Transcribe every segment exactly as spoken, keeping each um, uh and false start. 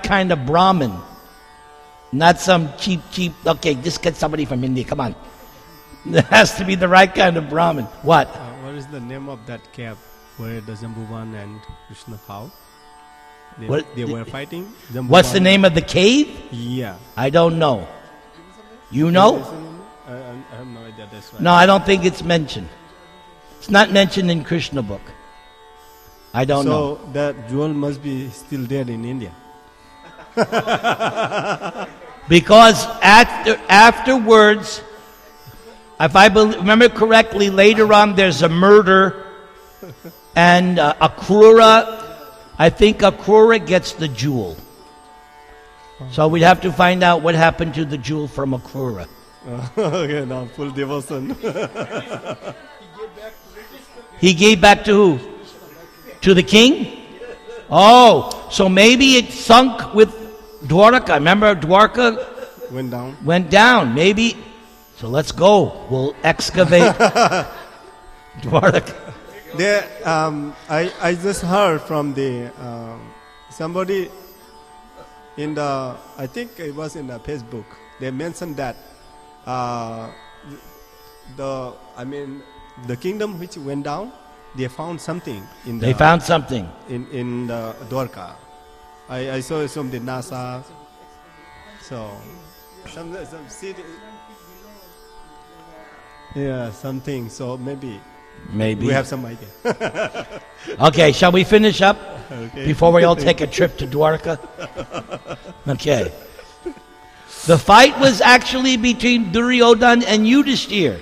kind of Brahmin. Not some cheap, cheap, okay, just get somebody from India, come on. It has to be the right kind of Brahmin. What? Uh, what is the name of that cave where the Jambuvan and Krishna fought? They, What- they were fighting. What's the Jambuvan- name of the cave? Yeah. I don't know. You know? I, I I have no idea. That's right. No, I don't think it's mentioned. It's not mentioned in Krishna book. I don't so know. that jewel must be still there in India. Because after, afterwards, if I bel remember correctly, later on there's a murder, and uh, Akrura, I think Akrura gets the jewel. So we'd have to find out what happened to the jewel from Akrura. Okay, now full devotion. He gave back to who? To the king? Oh, so maybe it sunk with Dwarka. Remember Dwarka Went down. went down. Maybe. So let's go. We'll excavate Dwarka. There, um, I, I just heard from the um, somebody in the, I think it was in the Facebook. They mentioned that uh, the, I mean, the kingdom which went down, they found something in the They found something. in in the Dwarka. I, I saw some the NASA. So some some city. Yeah, something. So maybe Maybe. we have some idea. Okay, shall we finish up Okay. before we all take a trip to Dwarka? Okay. The fight was actually between Duryodhan and Yudhishthir.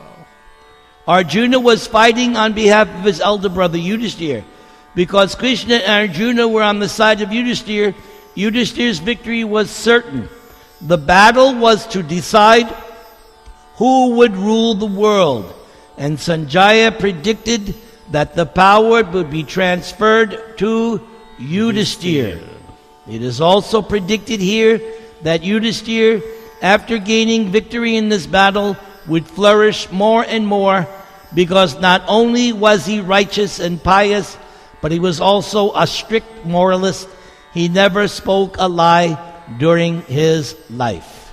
Arjuna was fighting on behalf of his elder brother Yudhishthir. Because Krishna and Arjuna were on the side of Yudhishthir, Yudhishthir's victory was certain. The battle was to decide who would rule the world. And Sanjaya predicted that the power would be transferred to Yudhishthir. It is also predicted here that Yudhishthir, after gaining victory in this battle, would flourish more and more, because not only was he righteous and pious, but he was also a strict moralist. He never spoke a lie during his life.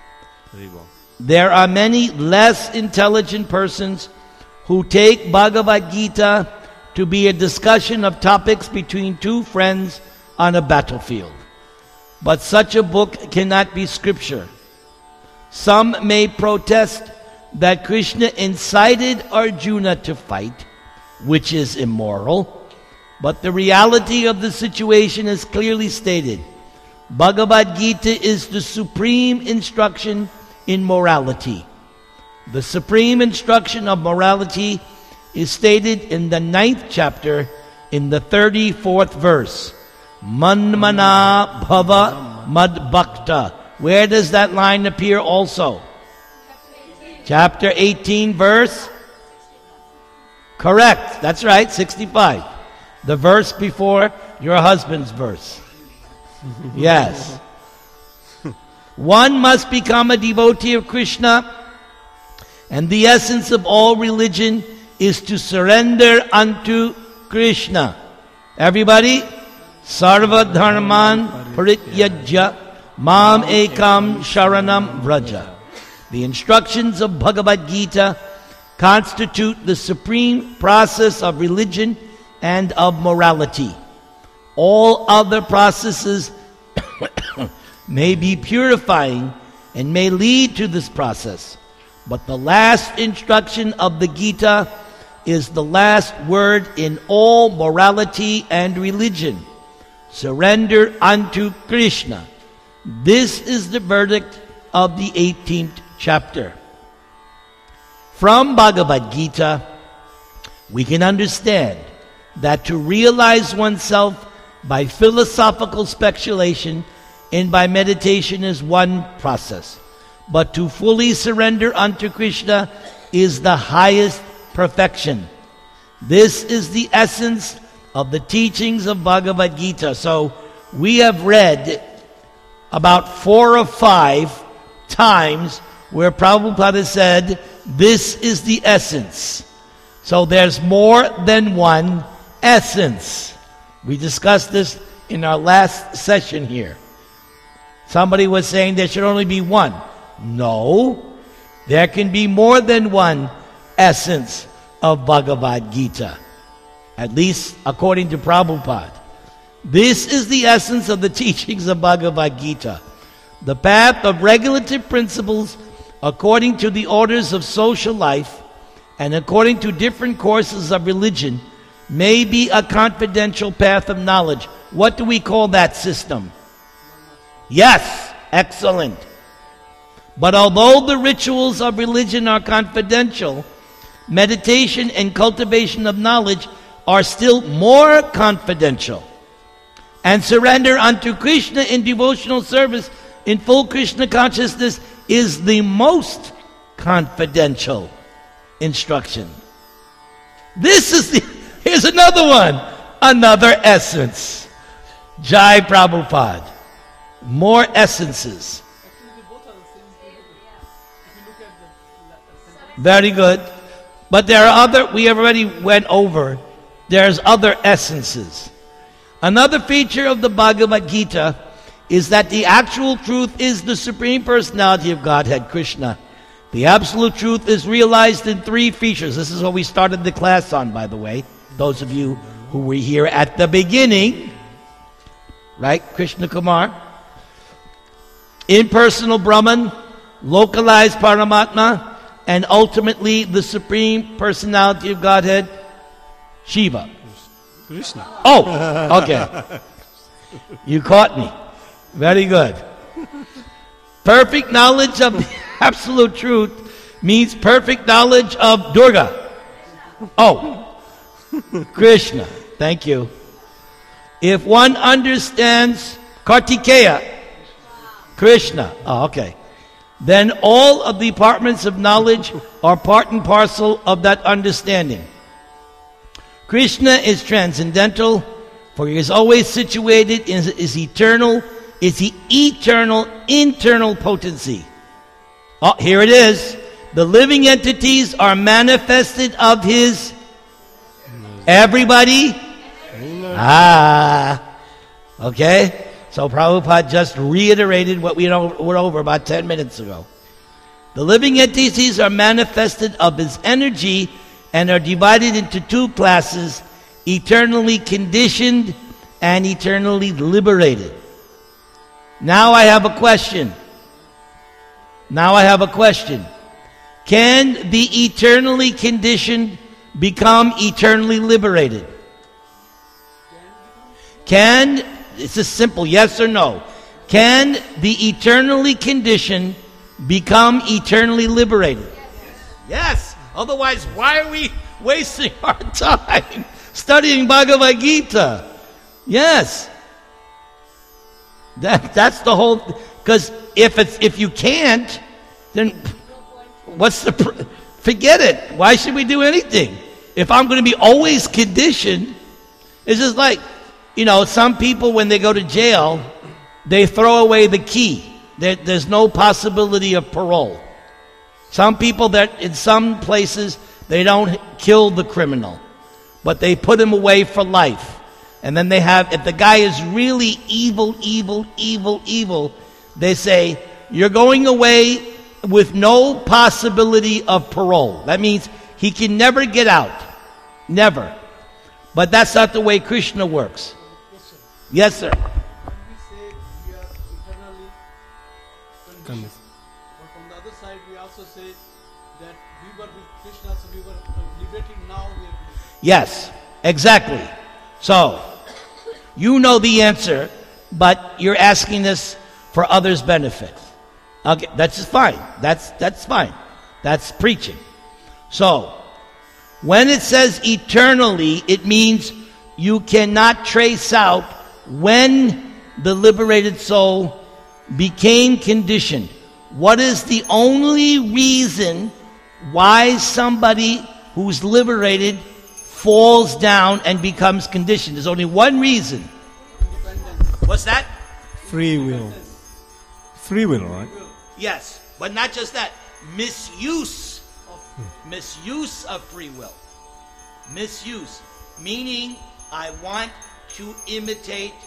There are many less intelligent persons who take Bhagavad Gita to be a discussion of topics between two friends on a battlefield. But such a book cannot be scripture. Some may protest that Krishna incited Arjuna to fight, which is immoral, but the reality of the situation is clearly stated. Bhagavad Gita is the supreme instruction in morality. The supreme instruction of morality is stated in the ninth chapter, in the thirty-fourth verse. Manmana bhava madbhakta. Where does that line appear also? Chapter eighteen, verse? Correct. That's right, sixty-five. The verse before your husband's verse. Yes. One must become a devotee of Krishna, and the essence of all religion is to surrender unto Krishna. Everybody? Sarva dharman parityajya mam ekam sharanam vraja. The instructions of Bhagavad Gita constitute the supreme process of religion and of morality. All other processes may be purifying and may lead to this process. But the last instruction of the Gita is the last word in all morality and religion. Surrender unto Krishna. This is the verdict of the eighteenth chapter. From Bhagavad Gita, we can understand that to realize oneself by philosophical speculation and by meditation is one process. But to fully surrender unto Krishna is the highest perfection. This is the essence of the teachings of Bhagavad Gita. So we have read about four or five times where Prabhupada said, this is the essence. So there's more than one essence. We discussed this in our last session here. Somebody was saying there should only be one. No, there can be more than one essence of Bhagavad Gita, at least according to Prabhupada. This is the essence of the teachings of Bhagavad Gita. The path of regulative principles according to the orders of social life and according to different courses of religion may be a confidential path of knowledge. What do we call that system? Yes, excellent. But although the rituals of religion are confidential, meditation and cultivation of knowledge are still more confidential. And surrender unto Krishna in devotional service in full Krishna consciousness is the most confidential instruction. This is the, here's another one, another essence. Jai Prabhupada. More essences. Very good. But there are other, we already went over, there's other essences. Another feature of the Bhagavad Gita is that the actual truth is the Supreme Personality of Godhead, Krishna. The absolute truth is realized in three features. This is what we started the class on, by the way. Those of you who were here at the beginning, right, Krishna Kumar? Impersonal Brahman, localized Paramatma, and ultimately the Supreme Personality of Godhead, Shiva. Krishna. Oh, okay. You caught me. Very good. Perfect knowledge of the absolute truth means perfect knowledge of Durga. Oh, Krishna. Thank you. If one understands Kartikeya, Krishna. Oh, okay. Then all of the departments of knowledge are part and parcel of that understanding. Krishna is transcendental, for he is always situated, is, is eternal, is the eternal internal potency. Oh, here it is. The living entities are manifested of his. Everybody? Ah. Okay? So Prabhupada just reiterated what we went over about ten minutes ago. The living entities are manifested of his energy and are divided into two classes, eternally conditioned and eternally liberated. Now I have a question. Now I have a question. Can the eternally conditioned become eternally liberated? Can, it's a simple yes or no. Can the eternally conditioned become eternally liberated? Yes. Otherwise, why are we wasting our time studying Bhagavad Gita? Yes. That, that's the whole, because if it's if you can't, then what's the, forget it. Why should we do anything? If I'm going to be always conditioned, it's just like, you know, some people when they go to jail, they throw away the key. There, there's no possibility of parole. Some people that in some places they don't kill the criminal, but they put him away for life. And then they have, if the guy is really evil, evil, evil, evil, they say, you're going away with no possibility of parole. That means he can never get out. Never. But that's not the way Krishna works. Yes, sir. When we say we are eternally conditioned, but on the other side we also say that we were with Krishna, so we were liberated, now we are liberated. Yes, exactly. So, you know the answer, but you're asking this for others' benefit. Okay, that's just fine. That's that's fine. That's preaching. So, when it says eternally, it means you cannot trace out when the liberated soul became conditioned. What is the only reason why somebody who's liberated falls down and becomes conditioned? There's only one reason. What's that? Free will. Free will, right? Yes, but not just that. Misuse of, misuse of free will. Misuse, meaning I want to imitate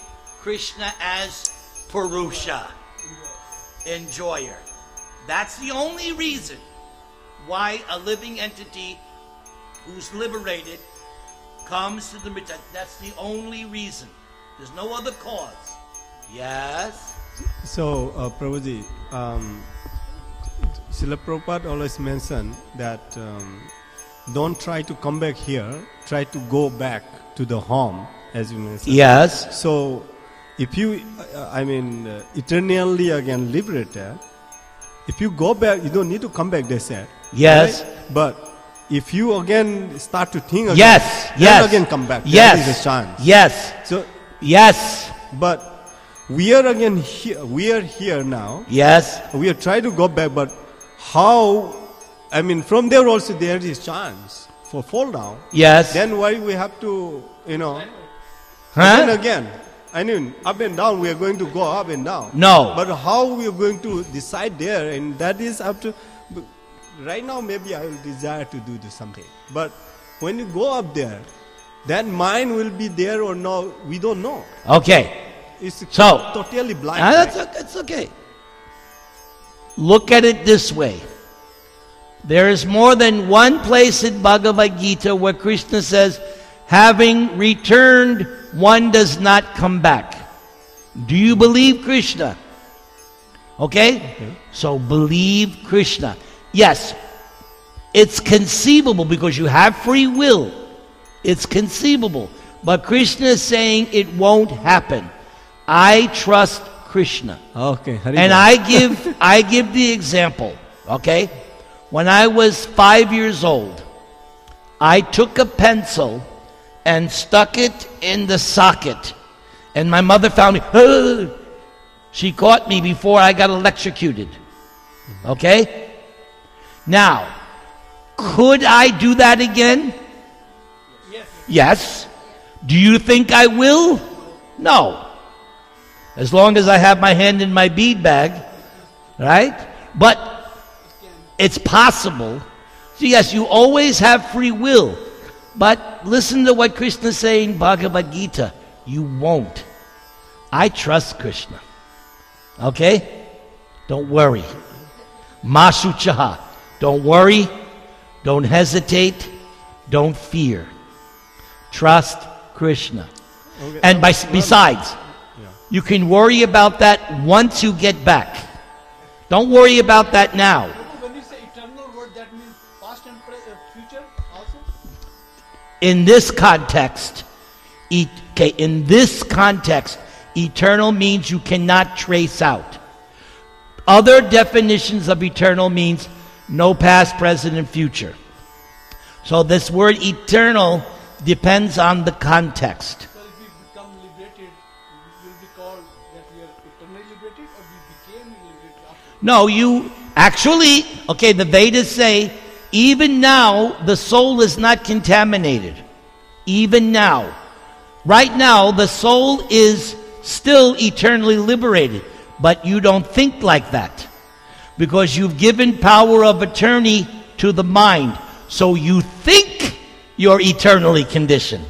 Krishna as Purusha, enjoyer. That's the only reason why a living entity who's liberated comes to the Mritta. That's the only reason. There's no other cause. Yes? So, uh, Prabhuji, um, Srila Prabhupada always mentioned that um, don't try to come back here, try to go back to the home, as you mentioned. Yes. So, if you, uh, I mean, uh, eternally again liberated, if you go back, you don't need to come back, they said. Yes. Right? But if you again start to think again, Yes. then Yes. again come back. Yes. There is a chance. Yes. So, Yes. but we are again here, we are here now. Yes. We are trying to go back, but how, I mean, from there also there is chance for fall down. Yes. Then why we have to, you know, Huh? again, again. I mean, up and down, we are going to go up and down. No. But how we are going to decide there, and that is up to, right now maybe I will desire to do this something. But when you go up there, that mind will be there or no, we don't know. Okay. It's So, totally blind. Ah, that's, right? o- that's okay. Look at it this way. There is more than one place in Bhagavad Gita where Krishna says, having returned, one does not come back. Do you believe Krishna? Okay? Okay. So believe Krishna. Yes, it's conceivable because you have free will. It's conceivable. But Krishna is saying it won't happen. I trust Krishna. Okay. Hari And Bol. I give I give the example, okay? When I was five years old, I took a pencil and stuck it in the socket. And my mother found me. "Ugh." She caught me before I got electrocuted. Okay? Now, could I do that again? Yes. Yes. Do you think I will? No. As long as I have my hand in my bead bag, right? But it's possible. So yes, you always have free will. But listen to what Krishna is saying in Bhagavad Gita. You won't. I trust Krishna. Okay? Don't worry. Masuchaha. Don't worry. Don't hesitate. Don't fear. Trust Krishna. Okay. And by, besides, you can worry about that once you get back. Don't worry about that now. When you say eternal word, that means past and pre- uh, future also? In this context, et- okay, in this context, eternal means you cannot trace out. Other definitions of eternal means no past, present, and future. So this word eternal depends on the context. So if we become liberated, will be called that we are eternally liberated, or we became liberated after? No, you actually, okay, the Vedas say, even now, the soul is not contaminated. Even now. Right now, the soul is still eternally liberated. But you don't think like that. Because you've given power of attorney to the mind. So you think you're eternally conditioned.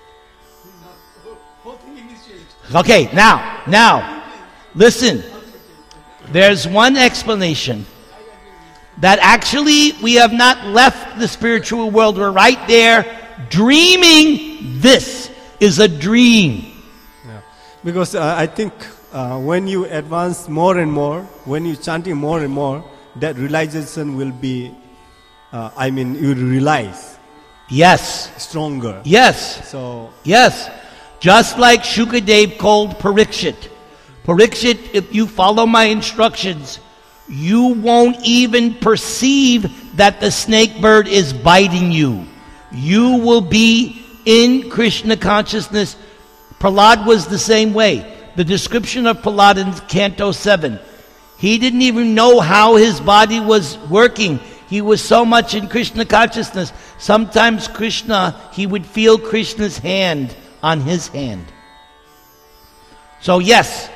Whole thing is changed. Okay, now, now, listen. There's one explanation that actually we have not left the spiritual world. We're right there dreaming. This is a dream. Yeah. Because uh, I think uh, when you advance more and more, when you chanting more and more, that realization will be, uh, I mean, you realize Yes, stronger. yes, So, yes. Just like Shukadev called Parikshit. Parikshit, if you follow my instructions, you won't even perceive that the snake bird is biting you. You will be in Krishna consciousness. Prahlad was the same way. The description of Prahlad in Canto seven, he didn't even know how his body was working. He was so much in Krishna consciousness. Sometimes Krishna, he would feel Krishna's hand on his hand. So yes,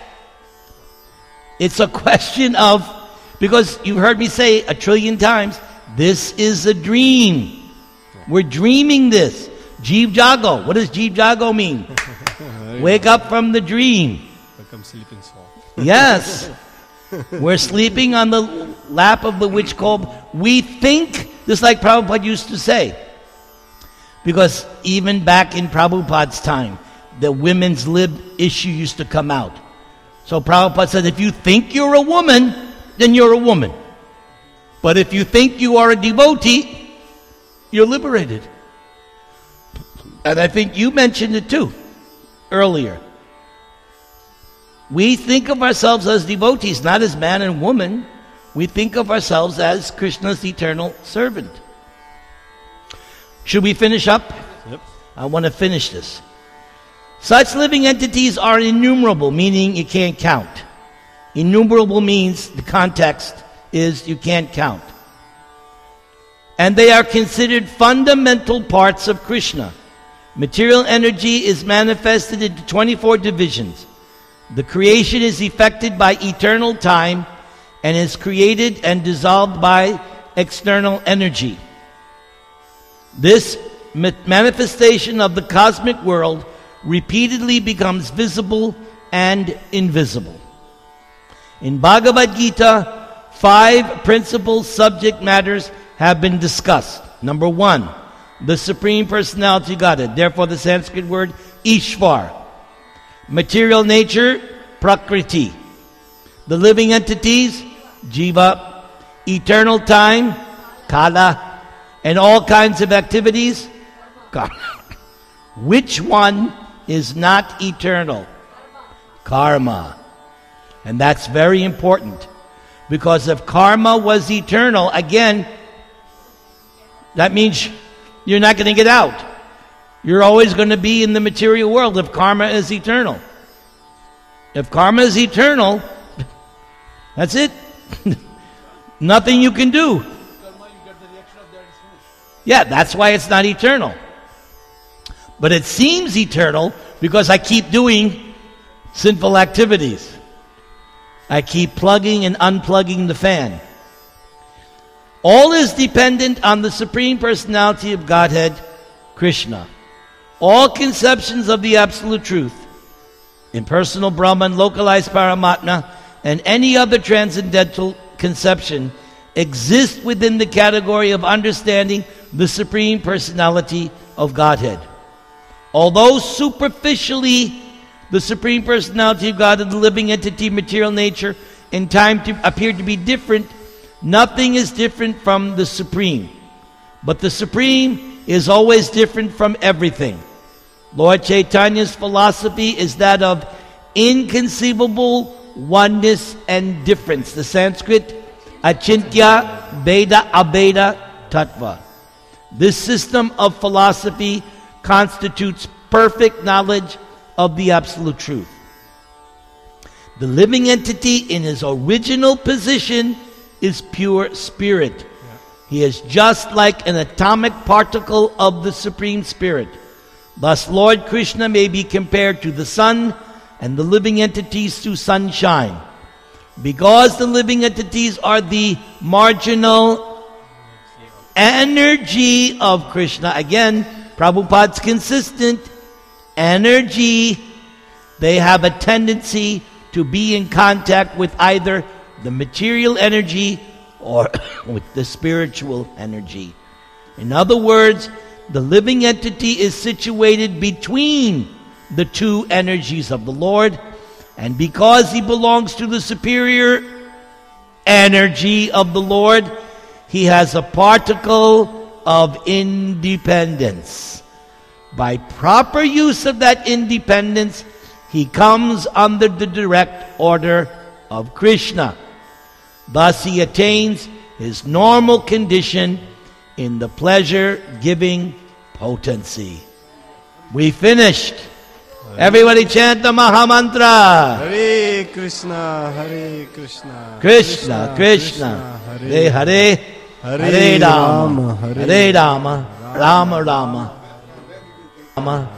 it's a question of, because you heard me say a trillion times, this is a dream. We're dreaming this. Jeev Jago. What does Jeev Jago mean? Wake up from the dream. become sleeping soul. Yes. We're sleeping on the lap of the witch called. We think, just like Prabhupada used to say. Because even back in Prabhupada's time, the women's lib issue used to come out. So Prabhupada said, if you think you're a woman, then you're a woman. But if you think you are a devotee, you're liberated. And I think you mentioned it too, earlier. We think of ourselves as devotees, not as man and woman. We think of ourselves as Krishna's eternal servant. Should we finish up? Yep. I want to finish this. Such living entities are innumerable, meaning you can't count. Innumerable means, the context is you can't count. And they are considered fundamental parts of Krishna. Material energy is manifested into twenty-four divisions. The creation is effected by eternal time and is created and dissolved by external energy. This manifestation of the cosmic world repeatedly becomes visible and invisible. In Bhagavad Gita, five principal subject matters have been discussed. Number one, the Supreme Personality of Godhead. Therefore, the Sanskrit word Ishvar. Material nature, Prakriti. The living entities, Jiva. Eternal time, Kala. And all kinds of activities, Karma. Which one is not eternal? Karma. And that's very important. Because if karma was eternal, again, that means you're not going to get out. You're always going to be in the material world if karma is eternal. If karma is eternal, that's it. Nothing you can do. Karma, you get the reaction of that, it's finished. Yeah, that's why it's not eternal. But it seems eternal because I keep doing sinful activities. I keep plugging and unplugging the fan. All is dependent on the Supreme Personality of Godhead, Krishna. All conceptions of the Absolute Truth, impersonal Brahman, localized Paramatma, and any other transcendental conception exist within the category of understanding the Supreme Personality of Godhead. Although superficially the Supreme Personality of Godhead, the living entity, material nature, and time to appear to be different, nothing is different from the Supreme. But the Supreme is always different from everything. Lord Chaitanya's philosophy is that of inconceivable oneness and difference. The Sanskrit, Achintya Veda Abeda Tattva. This system of philosophy constitutes perfect knowledge of the Absolute Truth. The living entity in his original position is pure spirit. Yeah. He is just like an atomic particle of the Supreme Spirit. Thus, Lord Krishna may be compared to the sun and the living entities to sunshine. Because the living entities are the marginal energy of Krishna. Again, Prabhupada's consistent. Energy. They have a tendency to be in contact with either the material energy or with the spiritual energy. In other words, the living entity is situated between the two energies of the Lord, and because he belongs to the superior energy of the Lord, he has a particle of independence. By proper use of that independence, he comes under the direct order of Krishna. Thus he attains his normal condition in the pleasure-giving potency. We finished. Everybody chant the Mahamantra. Hare Krishna, Hare Krishna, Krishna, Krishna, Hare Hare, Hare Rama, Hare Rama, Rama Rama, Rama